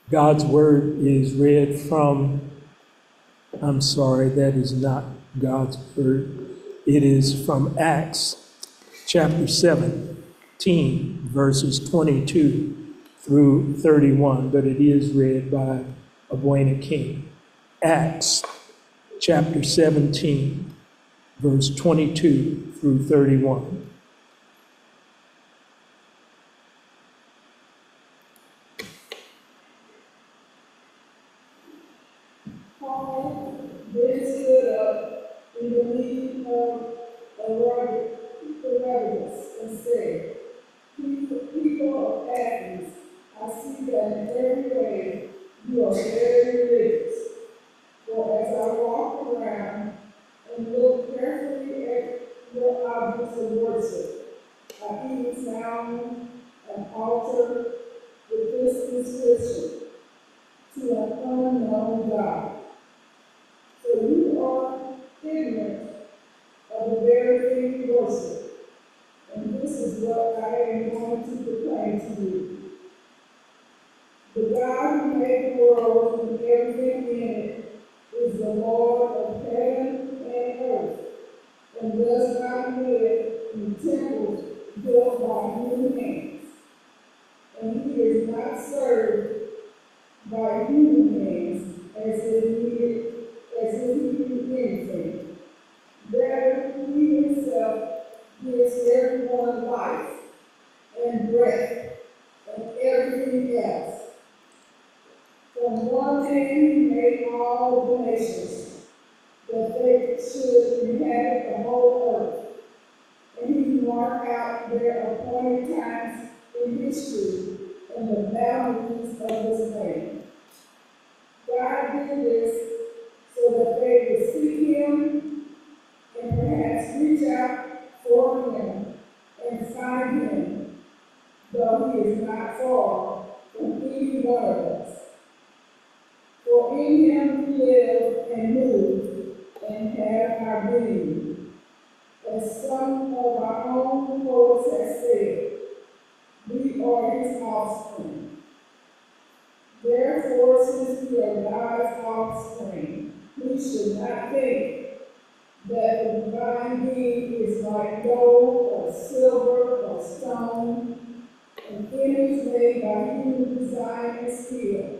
God's word is read from, I'm sorry, that is not God's word. It is from Acts chapter 17, verses 22 through 31, but it is read by Abuena King. Acts chapter 17, verse 22 through 31. Paul then stood up in the meeting of Areopagus and said, People of Athens, I see that in every way you are very religious. For as I walk around and look carefully at your objects of worship, I even found an altar with this inscription, to an unknown God. So you are ignorant of the very thing you worship, and this is what I am going to proclaim to you. The God who made the world and everything in it is the Lord of heaven and earth, and does not live in temples built by human hands. And he is not served by human hands as if he knew anything. Rather, he himself gives everyone life and breath and everything else. From one hand he made all the nations, that they should inhabit the whole earth. And he marked out their appointed times in history and the boundaries of his land. God did this so that they would seek him and perhaps reach out for him and find him, though he is not far from any one of us. For in him we live and move and have our being. As some of our own poets have said, we are his offspring. Therefore, since we are God's offspring, we should not think that the divine being is like gold or silver or stone, an image made by human design and skill.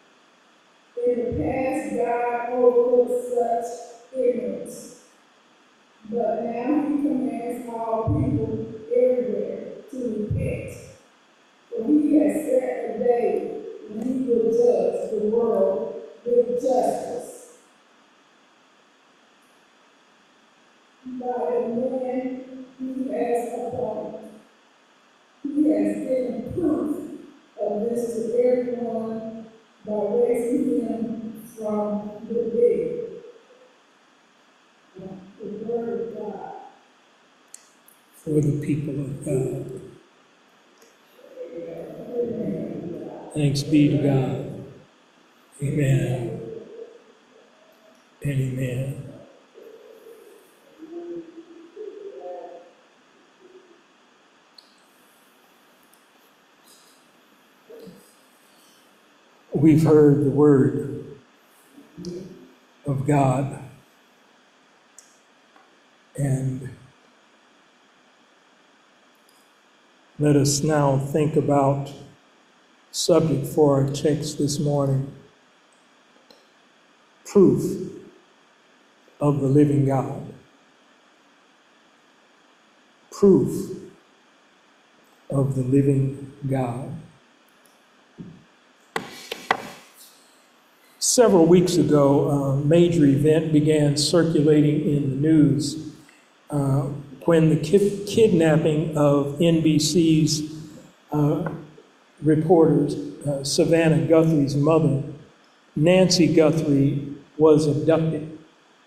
In the past, God overlooked such ignorance, but now he commands all people everywhere to repent. For he has set a day when he will judge the world with justice by the man he has appointed. He has given proof of this to everyone by raising him from the dead. The word of God. For the people of God. Thanks be to God. Amen. And amen. We've heard the word of God, and let us now think about subject for our text this morning: proof of the living God. Proof of the living God. Several weeks ago, a major event began circulating in the news when the kidnapping of NBC's reporters, Savannah Guthrie's mother, Nancy Guthrie, was abducted.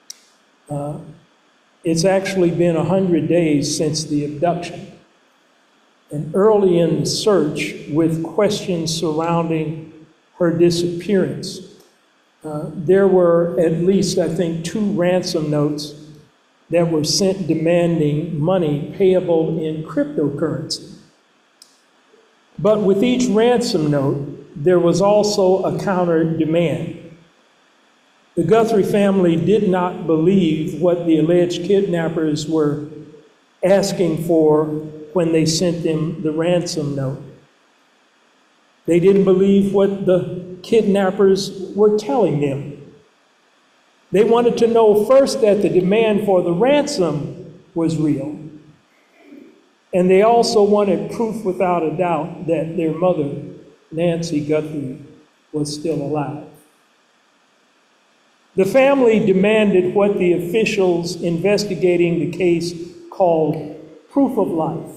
It's actually been 100 days since the abduction. And early in the search, with questions surrounding her disappearance, there were at least, I think, 2 ransom notes that were sent demanding money payable in cryptocurrency. But with each ransom note, there was also a counter demand. The Guthrie family did not believe what the alleged kidnappers were asking for when they sent them the ransom note. They didn't believe what the kidnappers were telling them. They wanted to know first that the demand for the ransom was real. And they also wanted proof without a doubt that their mother, Nancy Guthrie, was still alive. The family demanded what the officials investigating the case called proof of life.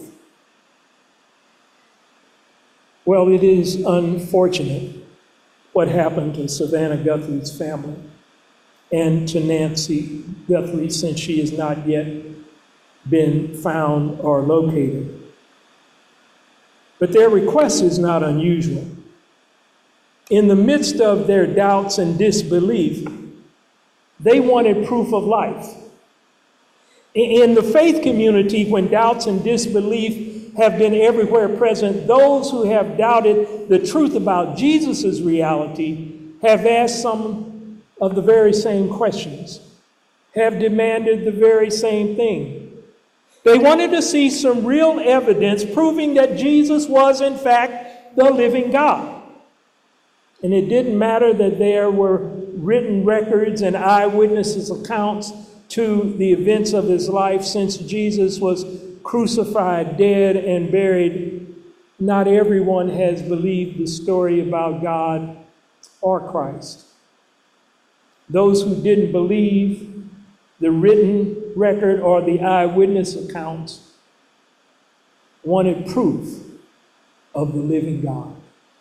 Well, it is unfortunate what happened to Savannah Guthrie's family and to Nancy Guthrie, since she has not yet been found or located. But their request is not unusual. In the midst of their doubts and disbelief, they wanted proof of life. In the faith community, when doubts and disbelief have been everywhere present, those who have doubted the truth about Jesus' reality have asked some of the very same questions, have demanded the very same thing. They wanted to see some real evidence proving that Jesus was, in fact, the living God. And it didn't matter that there were written records and eyewitnesses' accounts to the events of his life. Since Jesus was crucified, dead, and buried, not everyone has believed the story about God or Christ. Those who didn't believe the written record or the eyewitness accounts wanted proof of the living God.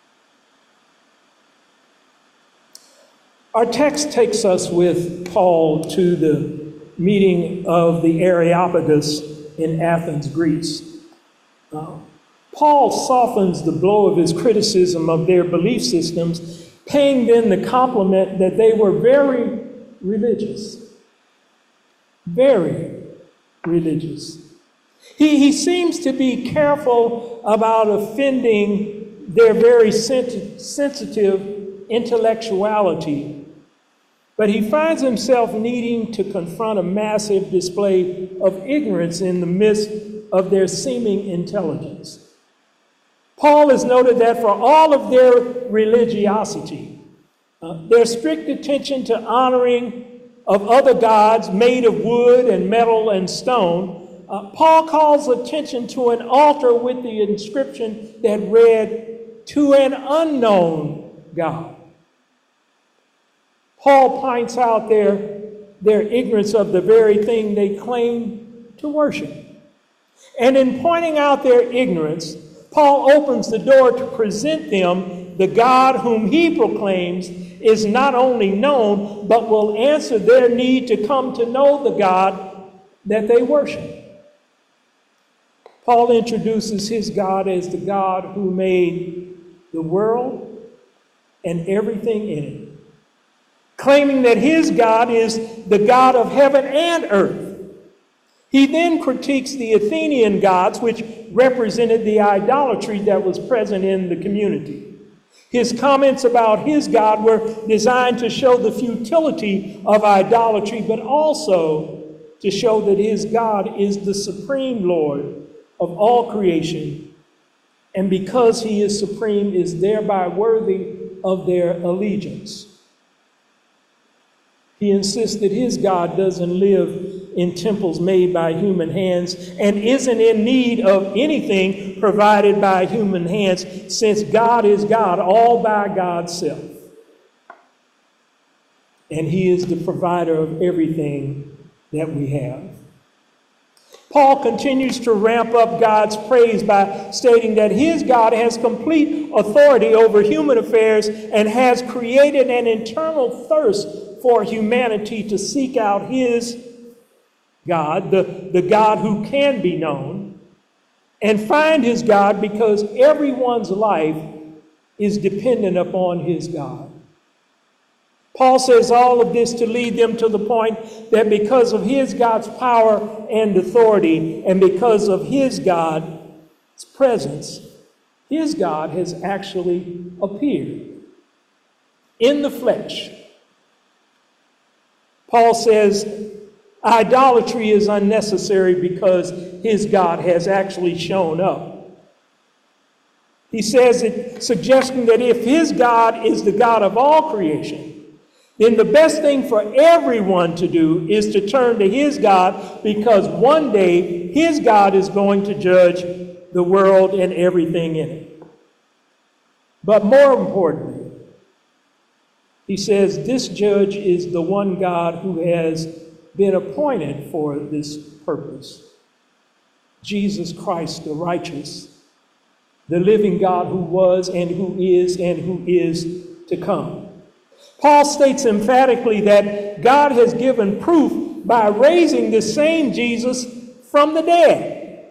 Our text takes us with Paul to the meeting of the Areopagus in Athens, Greece. Paul softens the blow of his criticism of their belief systems, paying them the compliment that they were very religious. Very religious. He seems to be careful about offending their very sensitive intellectuality, but he finds himself needing to confront a massive display of ignorance in the midst of their seeming intelligence. Paul has noted that for all of their religiosity, their strict attention to honoring of other gods made of wood and metal and stone, Paul calls attention to an altar with the inscription that read, "To an unknown God." Paul points out their ignorance of the very thing they claim to worship. And in pointing out their ignorance, Paul opens the door to present them the God whom he proclaims is not only known, but will answer their need to come to know the God that they worship. Paul introduces his God as the God who made the world and everything in it, claiming that his God is the God of heaven and earth. He then critiques the Athenian gods, which represented the idolatry that was present in the community. His comments about his God were designed to show the futility of idolatry, but also to show that his God is the supreme Lord of all creation, and because he is supreme, is thereby worthy of their allegiance. He insists that his God doesn't live in temples made by human hands and isn't in need of anything provided by human hands, since God is God all by God's self. And he is the provider of everything that we have. Paul continues to ramp up God's praise by stating that his God has complete authority over human affairs and has created an internal thirst for humanity to seek out his God, the God who can be known, and find his God, because everyone's life is dependent upon his God. Paul says all of this to lead them to the point that because of his God's power and authority, and because of his God's presence, his God has actually appeared in the flesh. Paul says idolatry is unnecessary because his God has actually shown up. He says it, suggesting that if his God is the God of all creation, then the best thing for everyone to do is to turn to his God, because one day his God is going to judge the world and everything in it. But more importantly, he says this judge is the one God who has been appointed for this purpose. Jesus Christ, the righteous, the living God who was and who is to come. Paul states emphatically that God has given proof by raising the same Jesus from the dead.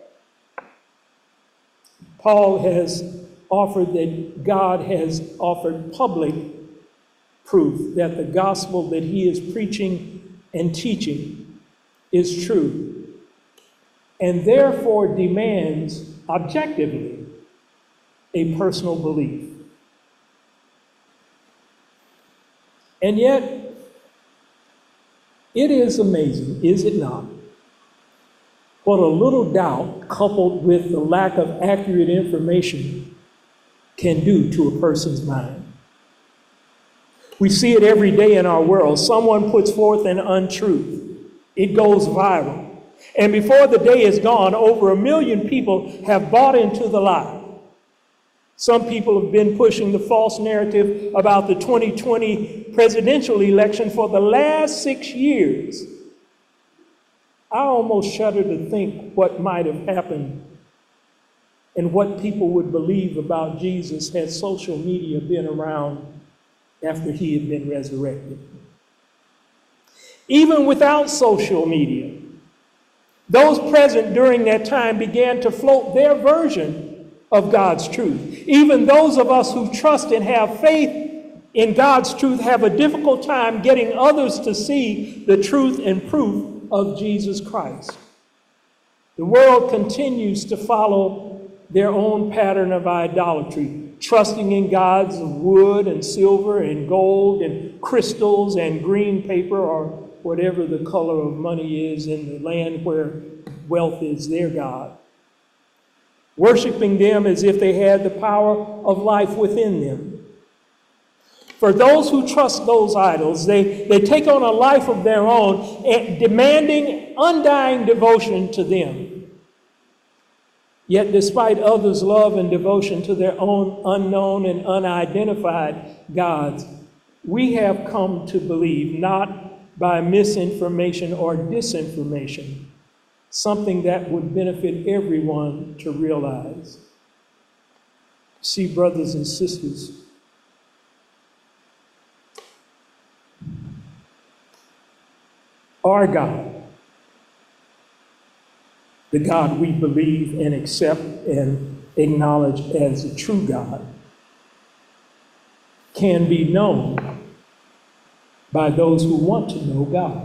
Paul has offered that God has offered public proof that the gospel that he is preaching and teaching is true, and therefore demands objectively a personal belief. And yet, it is amazing, is it not, what a little doubt coupled with the lack of accurate information can do to a person's mind. We see it every day in our world. Someone puts forth an untruth. It goes viral. And before the day is gone, over 1 million people have bought into the lie. Some people have been pushing the false narrative about the 2020 presidential election for the last 6 years. I almost shudder to think what might have happened and what people would believe about Jesus had social media been around after he had been resurrected. Even without social media, those present during that time began to float their version of God's truth. Even those of us who trust and have faith in God's truth have a difficult time getting others to see the truth and proof of Jesus Christ. The world continues to follow their own pattern of idolatry, trusting in gods of wood and silver and gold and crystals and green paper, or whatever the color of money is in the land where wealth is their God. Worshiping them as if they had the power of life within them. For those who trust those idols, they take on a life of their own, demanding undying devotion to them. Yet despite others' love and devotion to their own unknown and unidentified gods, we have come to believe, not by misinformation or disinformation, something that would benefit everyone to realize. See, brothers and sisters, our God, the God we believe and accept and acknowledge as the true God, can be known by those who want to know God.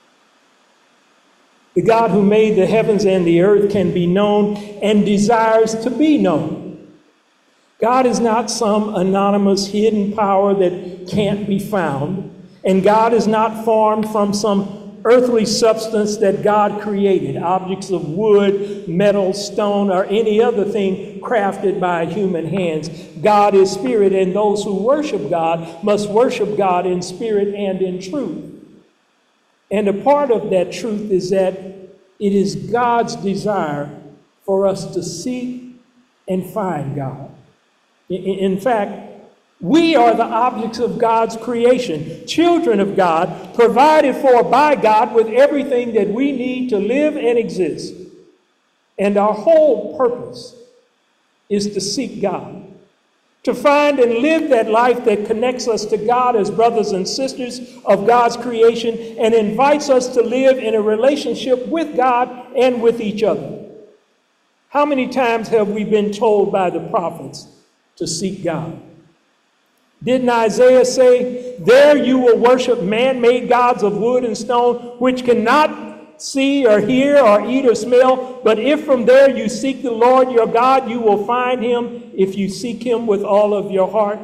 The God who made the heavens and the earth can be known and desires to be known. God is not some anonymous hidden power that can't be found, and God is not formed from some earthly substance that God created, objects of wood, metal, stone, or any other thing crafted by human hands. God is spirit, and those who worship God must worship God in spirit and in truth. And a part of that truth is that it is God's desire for us to seek and find God. In fact, we are the objects of God's creation, children of God, provided for by God with everything that we need to live and exist. And our whole purpose is to seek God, to find and live that life that connects us to God as brothers and sisters of God's creation and invites us to live in a relationship with God and with each other. How many times have we been told by the prophets to seek God? Didn't Isaiah say, "There you will worship man-made gods of wood and stone, which cannot see or hear or eat or smell. But if from there you seek the Lord your God, you will find him if you seek him with all of your heart.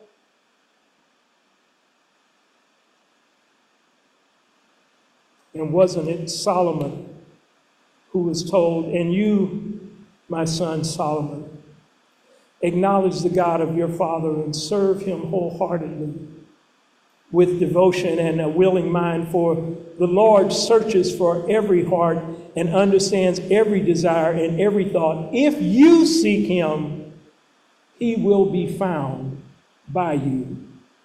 And wasn't it Solomon who was told, and you, my son Solomon, acknowledge the God of your father and serve him wholeheartedly with devotion and a willing mind, for the Lord searches for every heart and understands every desire and every thought. If you seek him, he will be found by you.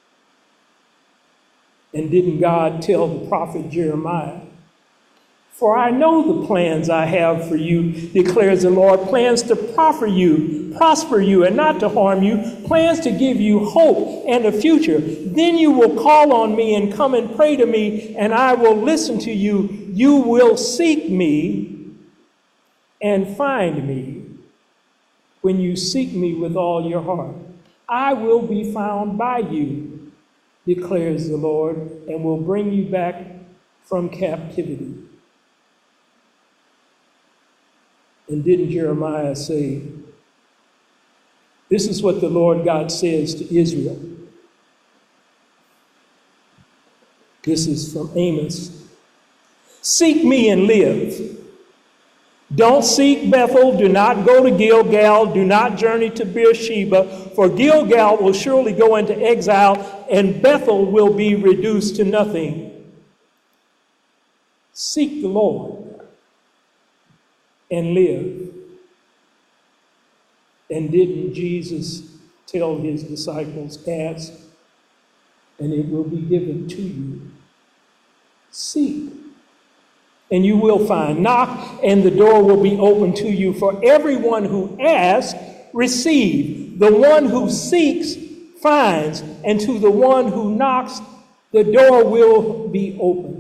And didn't God tell the prophet Jeremiah, for I know the plans I have for you, declares the Lord, plans to prosper you, and not to harm you, plans to give you hope and a future. Then you will call on me and come and pray to me, and I will listen to you. You will seek me and find me when you seek me with all your heart. I will be found by you, declares the Lord, and will bring you back from captivity. And didn't Jeremiah say, this is what the Lord God says to Israel. This is from Amos. Seek me and live. Don't seek Bethel. Do not go to Gilgal. Do not journey to Beersheba, for Gilgal will surely go into exile, and Bethel will be reduced to nothing. Seek the Lord and live. And didn't Jesus tell his disciples, ask, and it will be given to you. Seek, and you will find. Knock, and the door will be open to you. For everyone who asks, receive. The one who seeks, finds. And to the one who knocks, the door will be opened.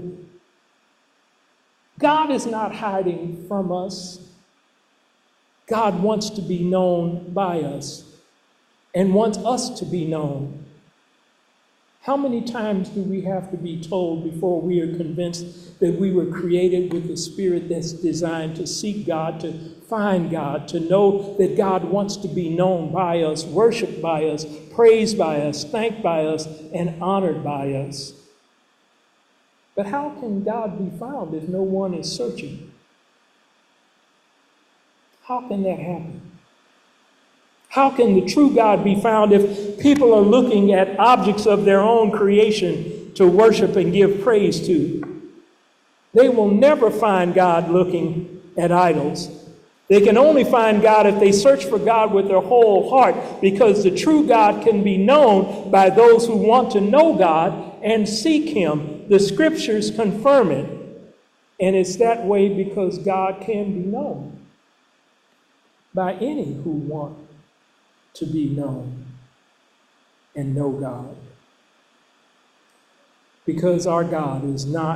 God is not hiding from us. God wants to be known by us and wants us to be known. How many times do we have to be told before we are convinced that we were created with a spirit that's designed to seek God, to find God, to know that God wants to be known by us, worshiped by us, praised by us, thanked by us, and honored by us? But how can God be found if no one is searching? How can that happen? How can the true God be found if people are looking at objects of their own creation to worship and give praise to? They will never find God looking at idols. They can only find God if they search for God with their whole heart, because the true God can be known by those who want to know God and seek him. The scriptures confirm it. And it's that way because God can be known by any who want to be known and know God. Because our God is not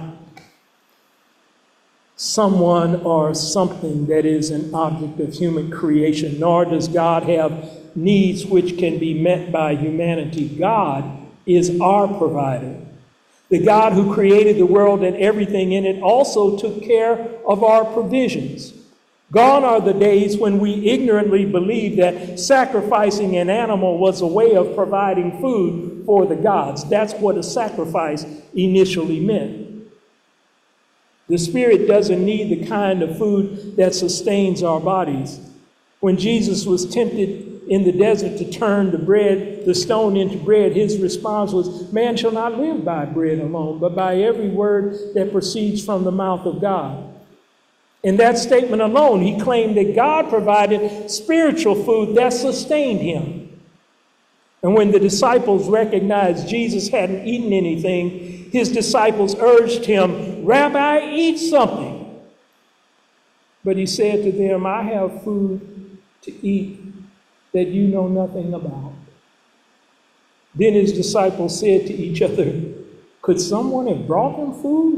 someone or something that is an object of human creation, nor does God have needs which can be met by humanity. God is our provider. The God who created the world and everything in it also took care of our provisions. Gone are the days when we ignorantly believed that sacrificing an animal was a way of providing food for the gods. That's what a sacrifice initially meant. The spirit doesn't need the kind of food that sustains our bodies. When Jesus was tempted in the desert to turn the stone into bread, his response was, man shall not live by bread alone, but by every word that proceeds from the mouth of God. In that statement alone, he claimed that God provided spiritual food that sustained him. And when the disciples recognized Jesus hadn't eaten anything, his disciples urged him, Rabbi, eat something. But he said to them, I have food to eat that you know nothing about. Then his disciples said to each other, could someone have brought him food?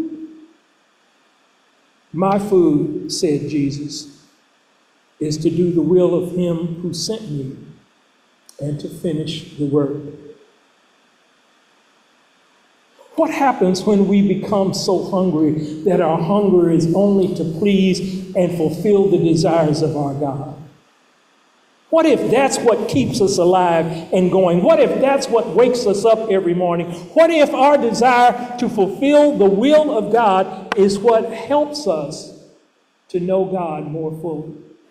My food, said Jesus, is to do the will of him who sent me and to finish the work. What happens when we become so hungry that our hunger is only to please and fulfill the desires of our God? What if that's what keeps us alive and going? What if that's what wakes us up every morning? What if our desire to fulfill the will of God is what helps us to know God more fully?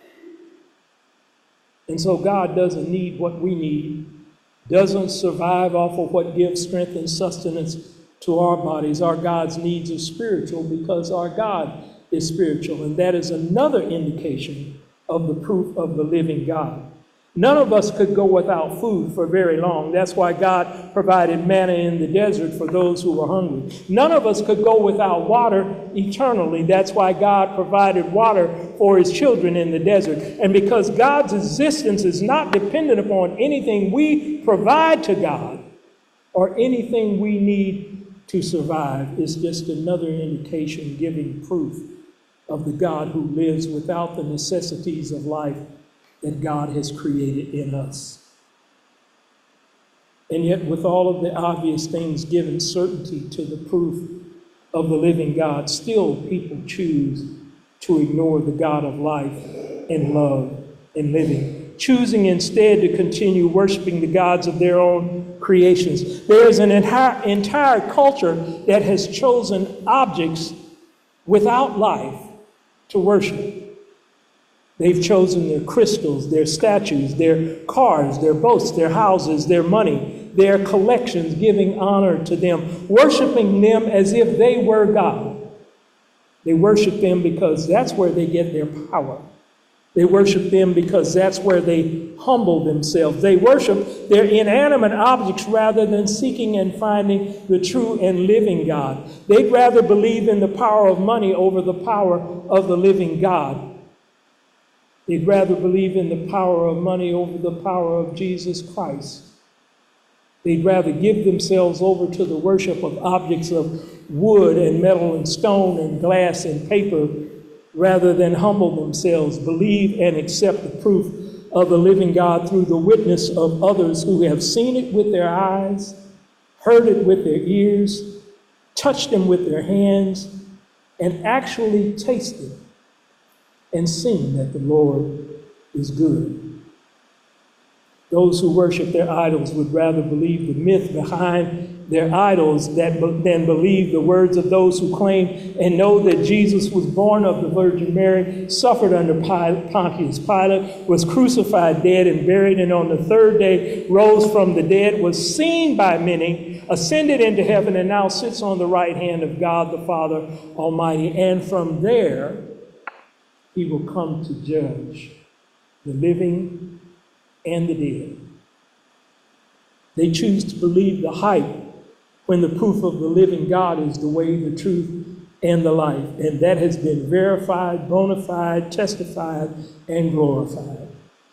And so God doesn't need what we need, doesn't survive off of what gives strength and sustenance to our bodies. Our God's needs are spiritual because our God is spiritual. And that is another indication of the proof of the living God. None of us could go without food for very long. That's why God provided manna in the desert for those who were hungry. None of us could go without water eternally. That's why God provided water for his children in the desert. And because God's existence is not dependent upon anything we provide to God or anything we need to survive, it's just another indication giving proof of the God who lives without the necessities of life that God has created in us. And yet, with all of the obvious things giving certainty to the proof of the living God, still people choose to ignore the God of life and love and living, choosing instead to continue worshiping the gods of their own creations. There is an entire culture that has chosen objects without life to worship. They've chosen their crystals, their statues, their cars, their boats, their houses, their money, their collections, giving honor to them, worshiping them as if they were God. They worship them because that's where they get their power. They worship them because that's where they humble themselves. They worship their inanimate objects rather than seeking and finding the true and living God. They'd rather believe in the power of money over the power of the living God. They'd rather believe in the power of money over the power of Jesus Christ. They'd rather give themselves over to the worship of objects of wood and metal and stone and glass and paper rather than humble themselves, believe and accept the proof of the living God through the witness of others who have seen it with their eyes, heard it with their ears, touched them with their hands, and actually tasted and seen that the Lord is good. Those who worship their idols would rather believe the myth behind their idols than believe the words of those who claim and know that Jesus was born of the Virgin Mary, suffered under Pontius Pilate, was crucified, dead, and buried, and on the third day rose from the dead, was seen by many, ascended into heaven, and now sits on the right hand of God the Father Almighty. And from there, he will come to judge the living and the dead. They choose to believe the hype when the proof of the living God is the way, the truth, and the life. And that has been verified, bona fide, testified, and glorified.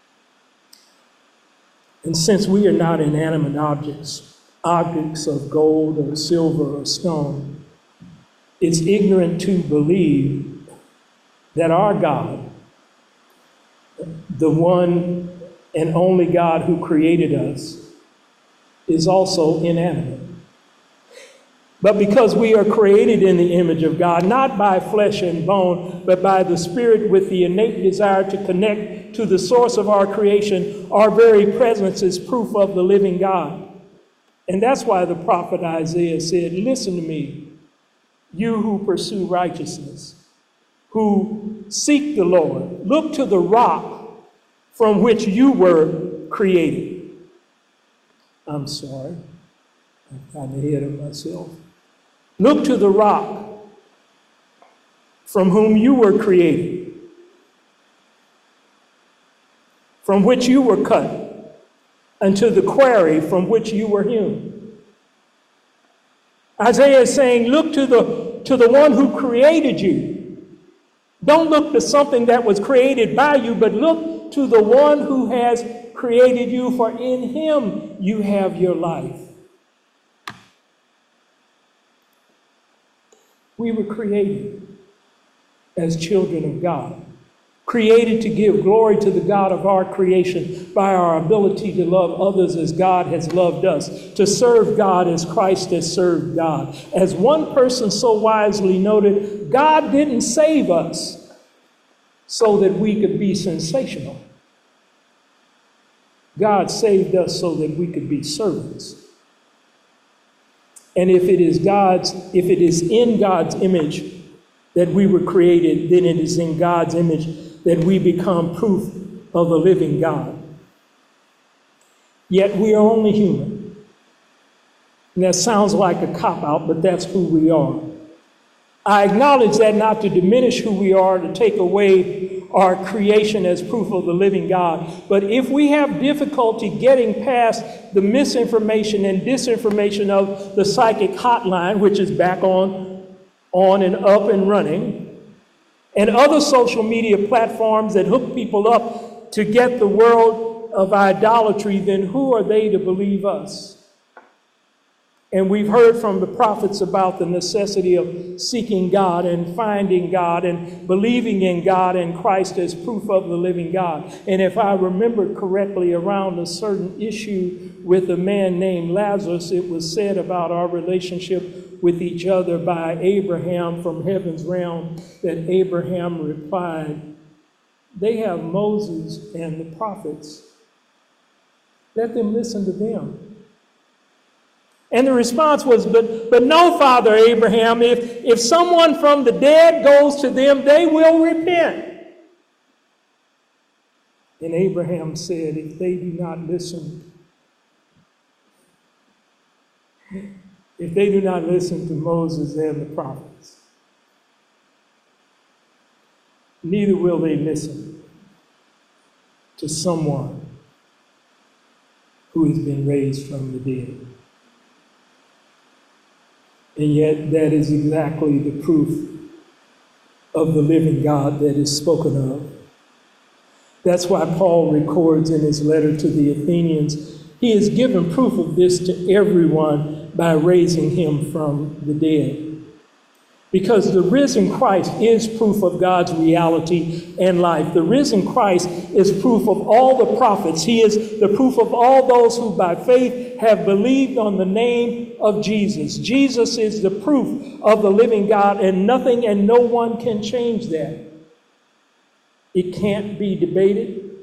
And since we are not inanimate objects, objects of gold or silver or stone, it's ignorant to believe that our God, the one and only God who created us, is also inanimate. But because we are created in the image of God, not by flesh and bone, but by the Spirit with the innate desire to connect to the source of our creation, our very presence is proof of the living God. And that's why the prophet Isaiah said, "Listen to me, you who pursue righteousness, who seek the Lord. Look to the rock from which you were created." I'm sorry, I've gotten ahead of myself. Look to the rock from whom you were created, from which you were cut, unto the quarry from which you were hewn. Isaiah is saying, look to the one who created you. Don't look to something that was created by you, but look to the one who has created you, for in him you have your life. We were created as children of God. created to give glory to the God of our creation by our ability to love others as God has loved us, to serve God as Christ has served God. As one person so wisely noted, God didn't save us so that we could be sensational. God saved us so that we could be servants. And if it is in God's image that we were created, then it is in God's image that we become proof of the living God. Yet we are only human. And that sounds like a cop-out, but that's who we are. I acknowledge that not to diminish who we are, to take away our creation as proof of the living God. But if we have difficulty getting past the misinformation and disinformation of the psychic hotline, which is back on and up and running, and other social media platforms that hook people up to get the world of idolatry, then who are they to believe us? And we've heard from the prophets about the necessity of seeking God and finding God and believing in God and Christ as proof of the living God. And if I remember correctly, around a certain issue with a man named Lazarus, it was said about our relationship with each other by Abraham from heaven's realm that Abraham replied, "They have Moses and the prophets. Let them listen to them." And the response was, but no, Father Abraham, if someone from the dead goes to them, they will repent. And Abraham said, if they do not listen to Moses and the prophets, neither will they listen to someone who has been raised from the dead. And yet that is exactly the proof of the living God that is spoken of. That's why Paul records in his letter to the Athenians, he has given proof of this to everyone by raising him from the dead. Because the risen Christ is proof of God's reality and life. The risen Christ is proof of all the prophets. He is the proof of all those who by faith have believed on the name of Jesus. Jesus is the proof of the living God, and nothing and no one can change that. It can't be debated.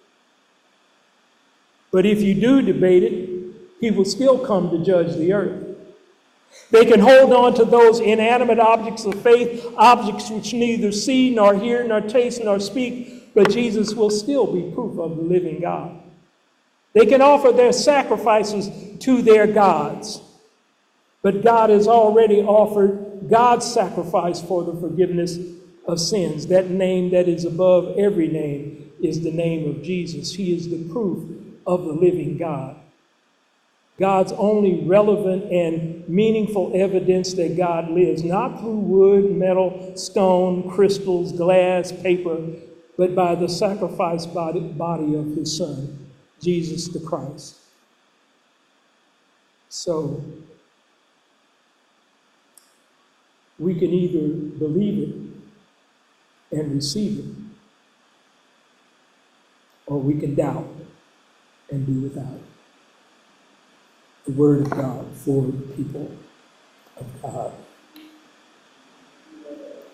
But if you do debate it, he will still come to judge the earth. They can hold on to those inanimate objects of faith, objects which neither see, nor hear, nor taste, nor speak, but Jesus will still be proof of the living God. They can offer their sacrifices to their gods, but God has already offered God's sacrifice for the forgiveness of sins. That name that is above every name is the name of Jesus. He is the proof of the living God. God's only relevant and meaningful evidence that God lives, not through wood, metal, stone, crystals, glass, paper, but by the sacrificed body of his Son, Jesus the Christ. So, we can either believe it and receive it, or we can doubt and do without it. The word of God for the people of God.